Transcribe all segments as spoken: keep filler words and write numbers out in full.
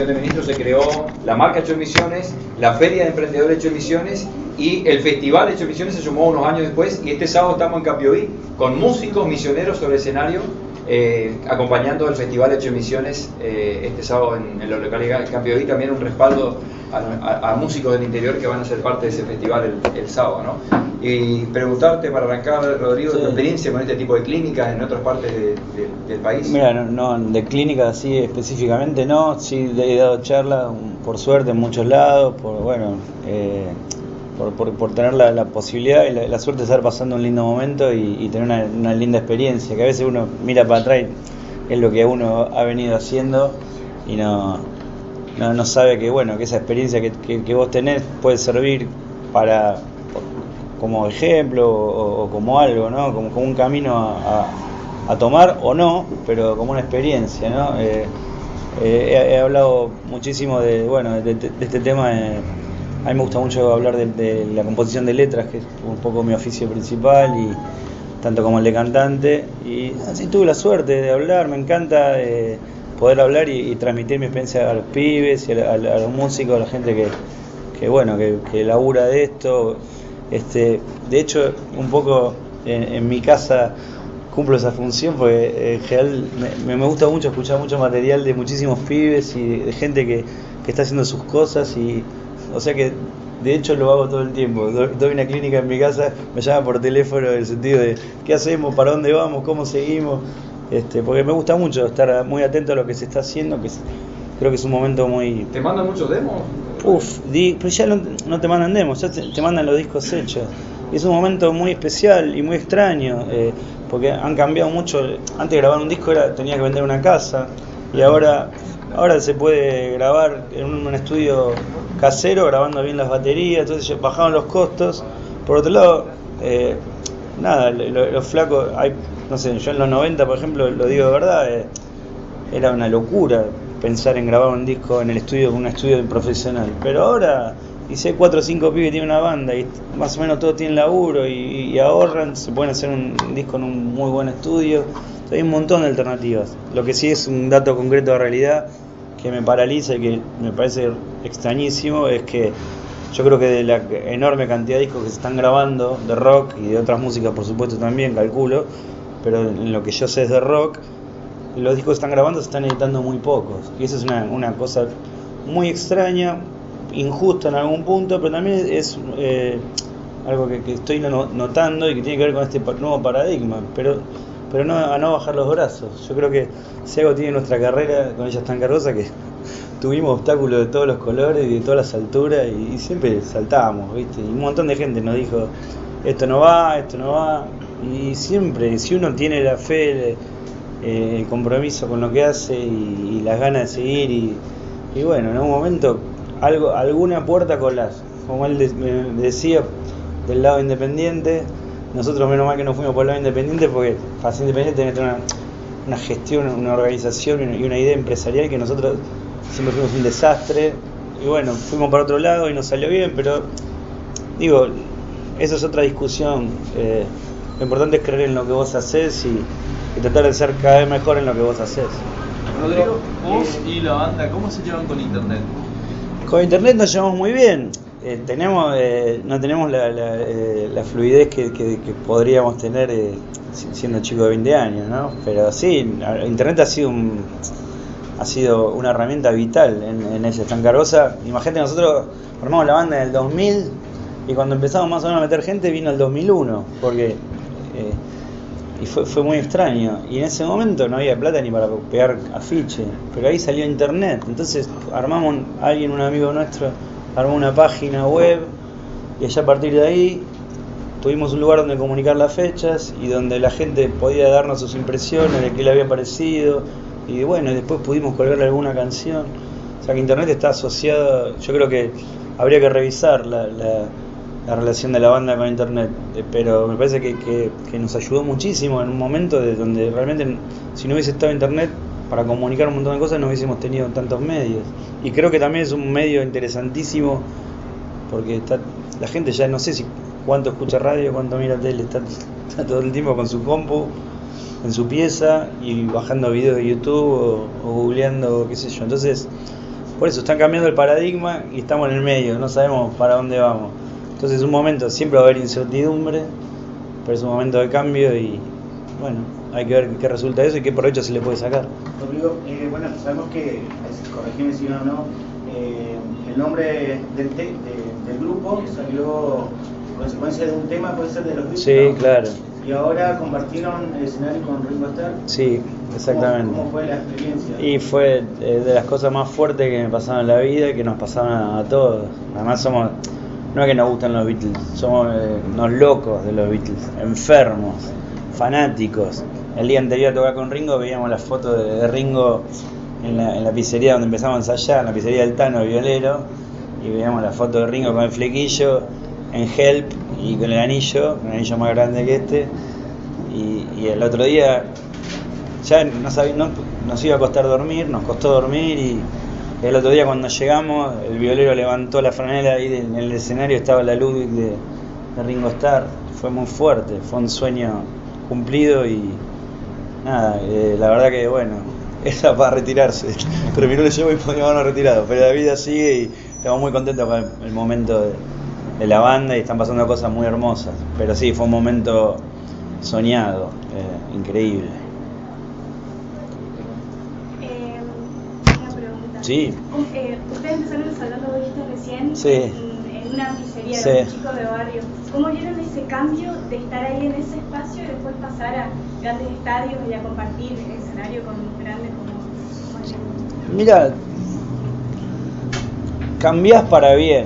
de Ministros se creó la marca Hecho Misiones, la Feria de Emprendedores Hecho Misiones y el Festival Hecho Misiones se sumó unos años después, y este sábado estamos en Capiodí con músicos misioneros sobre escenario, eh, acompañando el Festival Hecho Misiones eh, este sábado en, en la localidad de Capiodí. También un respaldo a, a, a músicos del interior que van a ser parte de ese festival el, el sábado, ¿no? Y preguntarte, para arrancar, Rodrigo, sí, tu experiencia con este tipo de clínicas en otras partes de, de, del país. Mira, no, no, de clínicas así específicamente no, sí he dado charlas, por suerte, en muchos lados, por bueno, eh, por, por, por tener la, la posibilidad y la, la suerte de estar pasando un lindo momento y, y tener una, una linda experiencia, que a veces uno mira para atrás y es lo que uno ha venido haciendo y no, no, no sabe que bueno, que esa experiencia que, que, que vos tenés puede servir para... como ejemplo o, o como algo, ¿no? Como, como un camino a, a, a tomar o no, pero como una experiencia, ¿no? Eh, eh, he, he hablado muchísimo de, bueno, de, de, de este tema. De, a mí me gusta mucho hablar de, de la composición de letras, que es un poco mi oficio principal, y tanto como el de cantante. Y así tuve la suerte de hablar, me encanta eh, poder hablar y, y transmitir mi experiencia a los pibes, y a, a, a los músicos, a la gente que, que bueno, que, que labura de esto. Este, de hecho, un poco en, en mi casa cumplo esa función porque en general me, me gusta mucho escuchar mucho material de muchísimos pibes y de, de gente que, que está haciendo sus cosas, y o sea que de hecho lo hago todo el tiempo. Doy, doy una clínica en mi casa, me llama por teléfono en el sentido de qué hacemos, para dónde vamos, cómo seguimos, este, porque me gusta mucho estar muy atento a lo que se está haciendo, que es, creo que es un momento muy... ¿Te mandan muchos demos? Uf, di, pero ya no, no te mandan demos, ya te, te mandan los discos hechos. Y es un momento muy especial y muy extraño, eh, porque han cambiado mucho. Antes grabar un disco era tenía que vender una casa, y ahora ahora se puede grabar en un, un estudio casero, grabando bien las baterías, entonces bajaron los costos. Por otro lado, eh, nada, los lo, lo flacos, hay, no sé, yo en los noventa, por ejemplo, lo digo de verdad, eh, era una locura pensar en grabar un disco en el estudio, con un estudio profesional. Pero ahora, y si hay cuatro o cinco pibes que tienen una banda y más o menos todos tienen laburo y, y ahorran, se pueden hacer un, un disco en un muy buen estudio. Entonces, hay un montón de alternativas. Lo que sí es un dato concreto de realidad que me paraliza y que me parece extrañísimo es que yo creo que de la enorme cantidad de discos que se están grabando de rock y de otras músicas, por supuesto, también calculo, pero en lo que yo sé es de rock, los discos que están grabando se están editando muy pocos, y eso es una, una cosa muy extraña, injusta en algún punto, pero también es eh, algo que, que estoy notando y que tiene que ver con este nuevo paradigma, pero pero no a no bajar los brazos. Yo creo que si algo tiene nuestra carrera, con ella es tan cargosa, que tuvimos obstáculos de todos los colores y de todas las alturas, y, y siempre saltábamos, ¿viste? Y un montón de gente nos dijo, esto no va, esto no va, y siempre, si uno tiene la fe, Eh, el compromiso con lo que hace y, y las ganas de seguir, y, y bueno, en algún momento algo, alguna puerta colás, como él de, me decía, del lado independiente. Nosotros menos mal que no fuimos por el lado independiente, porque para ser independiente tenés que tener una, una gestión, una organización y una idea empresarial, que nosotros siempre fuimos un desastre, y bueno, fuimos para otro lado y nos salió bien, pero digo, eso es otra discusión. Eh, lo importante es creer en lo que vos hacés y y tratar de ser cada vez mejor en lo que vos hacés. Rodrigo, vos y la banda, ¿cómo se llevan con internet? Con internet nos llevamos muy bien. Eh, tenemos eh, no tenemos la, la, eh, la fluidez que, que, que podríamos tener eh, siendo chicos de veinte años, ¿no? Pero sí, internet ha sido un, ha sido una herramienta vital en, en ese tan cargosa. Imagínate, nosotros formamos la banda en el dos mil, y cuando empezamos más o menos a meter gente vino el dos mil uno, porque eh, y fue, fue muy extraño, y en ese momento no había plata ni para pegar afiche, pero ahí salió internet. Entonces armamos, alguien, un amigo nuestro, armó una página web, y allá a partir de ahí tuvimos un lugar donde comunicar las fechas y donde la gente podía darnos sus impresiones de qué le había parecido, y bueno, después pudimos colgarle alguna canción. O sea que internet está asociado, yo creo que habría que revisar la, la la relación de la banda con internet, pero me parece que, que, que nos ayudó muchísimo en un momento de donde realmente, si no hubiese estado internet para comunicar un montón de cosas, no hubiésemos tenido tantos medios. Y creo que también es un medio interesantísimo, porque está, la gente ya no sé si cuánto escucha radio, cuánto mira tele, está, está todo el tiempo con su compu en su pieza y bajando videos de YouTube o, o googleando, qué sé yo. Entonces por eso están cambiando el paradigma y estamos en el medio, no sabemos para dónde vamos. Entonces es un momento, siempre va a haber incertidumbre, pero es un momento de cambio y bueno, hay que ver qué resulta de eso y qué provecho se le puede sacar. Rodrigo, eh, bueno, sabemos que, corregime si no o no, eh, el nombre del, te, de, del grupo salió consecuencia de un tema, puede ser de los Beatles. Sí, ¿no? Claro. Y ahora compartieron el escenario con Ringo Starr. Sí, exactamente. ¿Cómo, cómo fue la experiencia? Y fue eh, de las cosas más fuertes que me pasaron en la vida y que nos pasaron a, a todos. Además somos, no es que nos gustan los Beatles, somos eh, unos locos de los Beatles, enfermos, fanáticos. El día anterior a tocar con Ringo veíamos las fotos de, de Ringo en la, en la pizzería donde empezamos a ensayar, en la pizzería del Tano, Violero, y veíamos la foto de Ringo con el flequillo, en Help y con el anillo, un anillo más grande que este, y, y el otro día ya no sabía, no, nos iba a costar dormir, nos costó dormir y el otro día cuando llegamos el violero levantó la franela y en el escenario estaba la luz de, de Ringo Starr, fue muy fuerte, fue un sueño cumplido y nada, eh, la verdad que bueno, era para retirarse, terminó el show y podíamos habernos retirado, pero la vida sigue y estamos muy contentos con el, el momento de, de la banda y están pasando cosas muy hermosas, pero sí, fue un momento soñado, eh, increíble. Eh, una pregunta. Sí. Eh, ustedes empezaron hablando de esto recién Sí. en, en una pizzería Sí. de un chico de barrio. ¿Cómo vieron ese cambio de estar ahí en ese espacio y después pasar a grandes estadios y a compartir el escenario con grandes como... como Mira, cambiás para bien,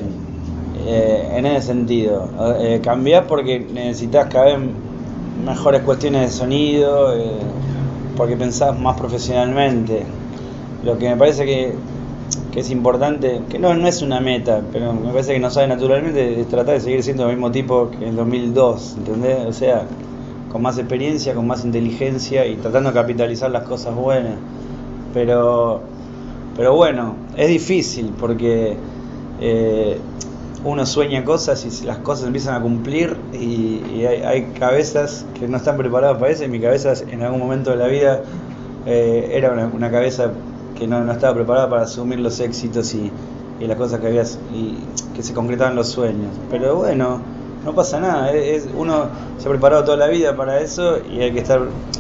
eh, en ese sentido. Eh, cambiás porque necesitas cada vez mejores cuestiones de sonido, eh, porque pensás más profesionalmente. Lo que me parece que, que es importante, que no, no es una meta, pero me parece que no sabe naturalmente, es tratar de seguir siendo el mismo tipo que en el dos mil dos, ¿entendés? O sea, con más experiencia, con más inteligencia y tratando de capitalizar las cosas buenas. Pero, pero bueno, es difícil porque eh, uno sueña cosas y las cosas empiezan a cumplir y, y hay, hay cabezas que no están preparadas para eso y mi cabeza en algún momento de la vida eh, era una, una cabeza que no, no estaba preparada para asumir los éxitos y, y las cosas que había y que se concretaban los sueños. Pero bueno, no pasa nada, es, es, uno se ha preparado toda la vida para eso y hay que estar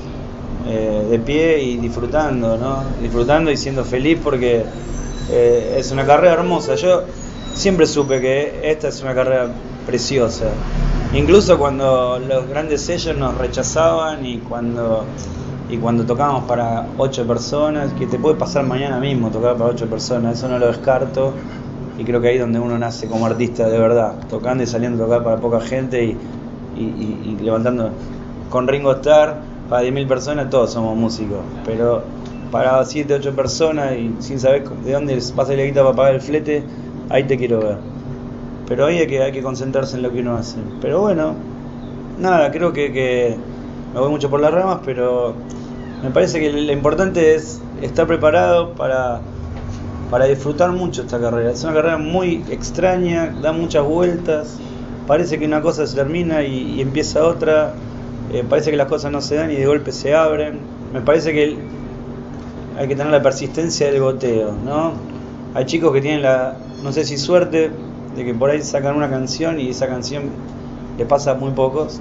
eh, de pie y disfrutando, ¿no? Disfrutando y siendo feliz porque eh, es una carrera hermosa. Yo siempre supe que esta es una carrera preciosa. Incluso cuando los grandes sellos nos rechazaban y cuando y cuando tocábamos para ocho personas, que te puede pasar mañana mismo tocar para ocho personas, eso no lo descarto y creo que ahí es donde uno nace como artista de verdad, tocando y saliendo a tocar para poca gente y, y, y, y levantando. Con Ringo Starr para diez mil personas todos somos músicos, pero para siete, ocho personas y sin saber de dónde va a salir la guita para pagar el flete, ahí te quiero ver. Pero ahí hay que, hay que concentrarse en lo que uno hace. Pero bueno, nada, creo que, que me voy mucho por las ramas, pero me parece que lo importante es estar preparado para, para disfrutar mucho esta carrera. Es una carrera muy extraña, da muchas vueltas, parece que una cosa se termina y, y empieza otra, eh, parece que las cosas no se dan y de golpe se abren. Me parece que el, hay que tener la persistencia del goteo, ¿no? Hay chicos que tienen la, no sé si suerte, de que por ahí sacan una canción y esa canción le pasa a muy pocos.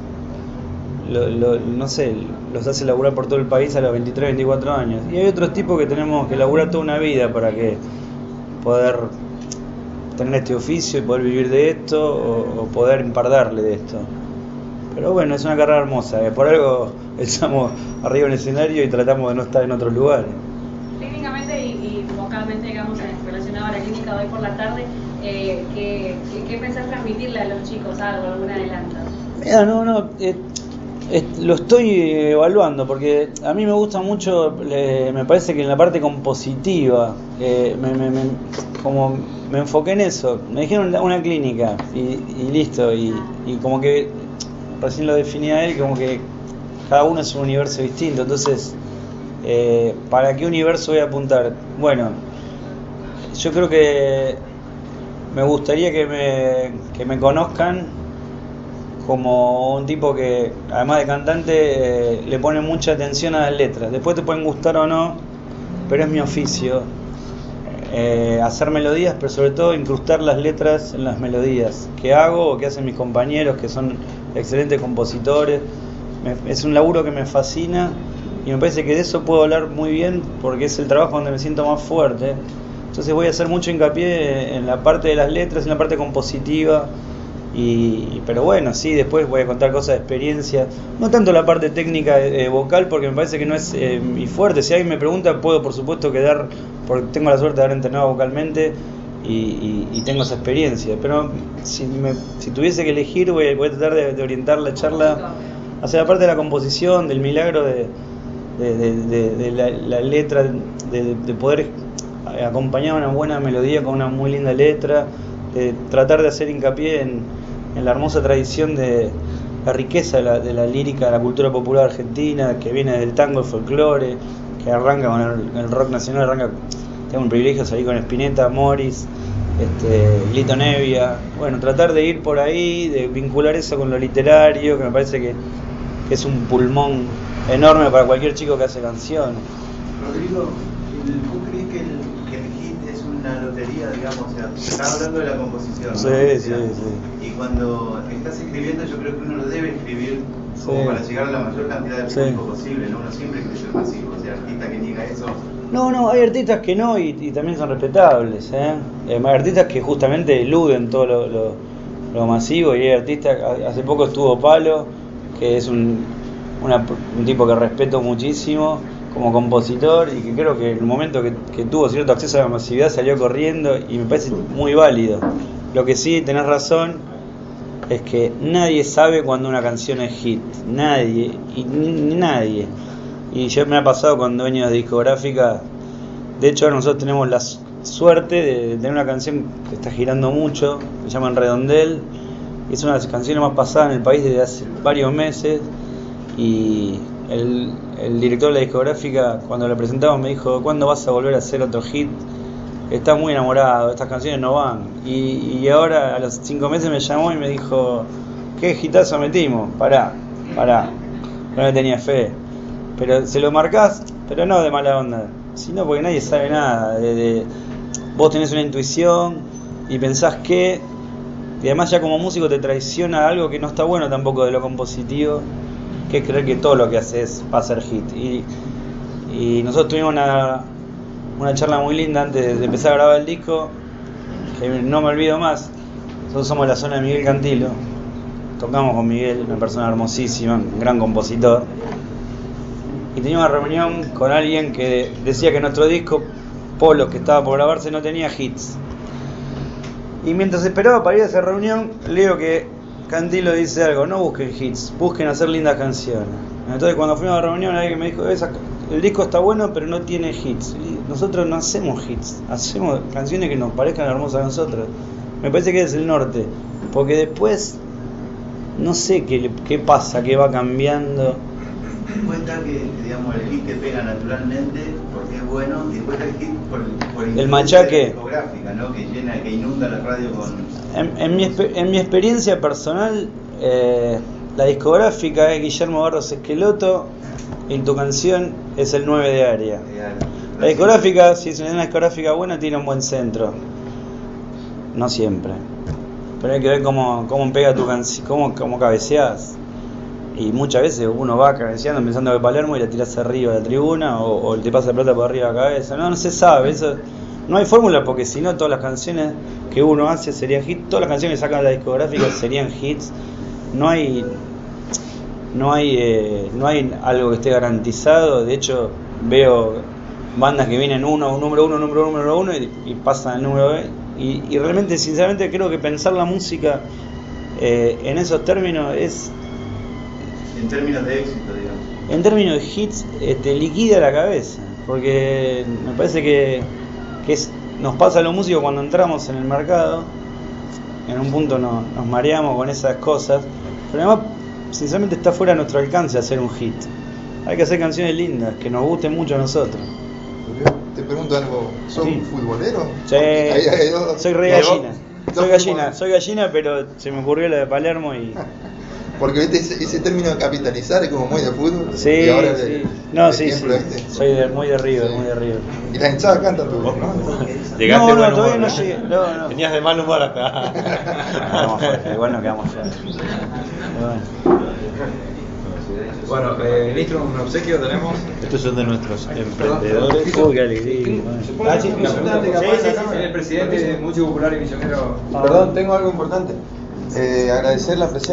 Lo, lo, no sé, los hace laburar por todo el país a los veintitrés, veinticuatro años. Y hay otros tipos que tenemos que laburar toda una vida para que poder tener este oficio y poder vivir de esto o, o poder empardarle de esto. Pero bueno, es una carrera hermosa. Por algo estamos arriba en el escenario y tratamos de no estar en otros lugares. Técnicamente y, y vocalmente, digamos, relacionado a la clínica de hoy por la tarde, eh, ¿qué, qué, ¿qué pensás transmitirle a los chicos? ¿Algo, algún adelanto? Mira, no, no, eh, eh, lo estoy evaluando porque a mí me gusta mucho, eh, me parece que en la parte compositiva, eh, me, me, me, como me enfoqué en eso, me dijeron una clínica y, y listo, y, y como que recién lo definía él, como que cada uno es un universo distinto, entonces, eh, ¿para qué universo voy a apuntar? Bueno, yo creo que me gustaría que me, que me conozcan como un tipo que, además de cantante, eh, le pone mucha atención a las letras. Después te pueden gustar o no, pero es mi oficio. eh, hacer melodías, pero sobre todo incrustar las letras en las melodías que hago o que hacen mis compañeros, que son excelentes compositores. Me, es un laburo que me fascina y me parece que de eso puedo hablar muy bien porque es el trabajo donde me siento más fuerte. Entonces voy a hacer mucho hincapié en la parte de las letras, en la parte compositiva. Y, pero bueno, sí, después voy a contar cosas de experiencia, no tanto la parte técnica eh, vocal, porque me parece que no es eh, mi fuerte. Si alguien me pregunta, puedo por supuesto quedar, porque tengo la suerte de haber entrenado vocalmente y, y, y tengo esa experiencia, pero si, me, si tuviese que elegir, voy, voy a tratar de, de orientar la charla hacia la parte de la composición, del milagro de, de, de, de, de la, la letra, de, de poder acompañar una buena melodía con una muy linda letra, de tratar de hacer hincapié en en la hermosa tradición de la riqueza de la, de la lírica de la cultura popular argentina, que viene del tango, el folclore, que arranca con el, el rock nacional, arranca, tengo un privilegio de salir con Spinetta, Morris, este, Lito Nevia, bueno, tratar de ir por ahí, de vincular eso con lo literario, que me parece que, que es un pulmón enorme para cualquier chico que hace canciones. Rodrigo, ¿vos crees que el, que el hit es una lotería, digamos? O sea, estás hablando de la composición, ¿no? Sí, O sea, sí, sí. Y cuando estás escribiendo, yo creo que uno lo debe escribir como Sí. para llegar a la mayor cantidad de Sí. público posible, ¿no? Uno siempre quiere ser masivo, o sea, artista que niega eso. No, no, hay artistas que no y, y también son respetables, ¿eh? Eh, hay artistas que justamente eluden todo lo, lo, lo masivo y hay artistas, hace poco estuvo Palo, que es un, una, un tipo que respeto muchísimo como compositor y que creo que en el momento que, que tuvo cierto acceso a la masividad salió corriendo y me parece muy válido. Lo que sí, tenés razón, es que nadie sabe cuando una canción es hit, nadie, y ni, ni nadie. Y ya me ha pasado con dueños de discográfica. De hecho, ahora nosotros tenemos la suerte de, de tener una canción que está girando mucho, se llama Redondel. Es una de las canciones más pasadas en el país desde hace varios meses. Y el, el director de la discográfica, cuando la presentamos, me dijo: ¿cuándo vas a volver a hacer otro hit? Está muy enamorado, estas canciones no van. Y, y ahora, a los cinco meses, me llamó y me dijo: ¿qué hitazo metimos? Pará, pará. No le tenía fe. Pero se lo marcás, pero no de mala onda, sino porque nadie sabe nada. De, de, vos tenés una intuición y pensás que, y además ya como músico te traiciona algo que no está bueno tampoco de lo compositivo, que es creer que todo lo que haces va a ser hit. Y, y nosotros tuvimos una, una charla muy linda antes de empezar a grabar el disco, que no me olvido más. Nosotros somos de la zona de Miguel Cantilo, tocamos con Miguel, una persona hermosísima, un gran compositor. Y tenía una reunión con alguien que decía que nuestro disco, Polo, que estaba por grabarse, no tenía hits. Y mientras esperaba para ir a esa reunión, leo que Cantilo dice algo: no busquen hits, busquen hacer lindas canciones. Entonces cuando fuimos a la reunión, alguien me dijo: Esa, el disco está bueno, pero no tiene hits. Y nosotros no hacemos hits, hacemos canciones que nos parezcan hermosas a nosotros. Me parece que es el norte, porque después no sé qué, qué pasa, qué va cambiando. Cuenta que, digamos, el hit te pega naturalmente porque es bueno, y después el hit por, por el machaque discográfica, ¿no? Que llena, que inunda la radio con... En, en, mi, en mi experiencia personal, eh, la discográfica es Guillermo Barros Esqueloto y tu canción es el nueve de área. La discográfica, si es una discográfica buena, tiene un buen centro. No siempre. Pero hay que ver cómo, cómo pega tu canción, cómo, cómo cabeceás. Y muchas veces uno va cabeceando pensando que Palermo y la tirás arriba de la tribuna o, o te pasa la pelota por arriba de la cabeza. No, no se sabe, eso no hay fórmula, porque si no todas las canciones que uno hace serían hits, todas las canciones que sacan de la discográfica serían hits. No hay no hay eh, no hay algo que esté garantizado. De hecho, veo bandas que vienen uno, número uno, número uno, número uno y, y pasan el número dos. Y, y realmente, sinceramente, creo que pensar la música eh, en esos términos es... En términos de éxito, digamos. En términos de hits, eh, te liquida la cabeza. Porque me parece que, que es, nos pasa a los músicos cuando entramos en el mercado. En un punto no, nos mareamos con esas cosas. Pero además, sinceramente, está fuera de nuestro alcance hacer un hit. Hay que hacer canciones lindas, que nos gusten mucho a nosotros. Te pregunto algo, ¿sos Sí. futbolero? Sí, Ahí hay dos- soy re dos- gallina. dos Soy gallina, futbol- soy gallina, pero se me ocurrió lo de Palermo y, Porque viste ese, ese término de capitalizar es como muy de fútbol. Sí, y ahora sí. el- No, el sí, sí. ejemplo este. Soy de, muy de River, Sí. muy de River. Y las hinchadas cantan tu voz, ¿no? Llegaste No, de buen no, todavía humor, no llegué. No, no. Venías de mal humor acá. Quedamos fuera, igual no quedamos fuera. Pero bueno. Bueno, eh, ministro, un obsequio tenemos. Estos son de nuestros emprendedores. Uy, qué alegría. Ah, sí, una pregunta, Sí, sí, sí, sí. el presidente de Mucho Popular y Misionero. Perdón, tengo algo importante. Eh, agradecer la presencia.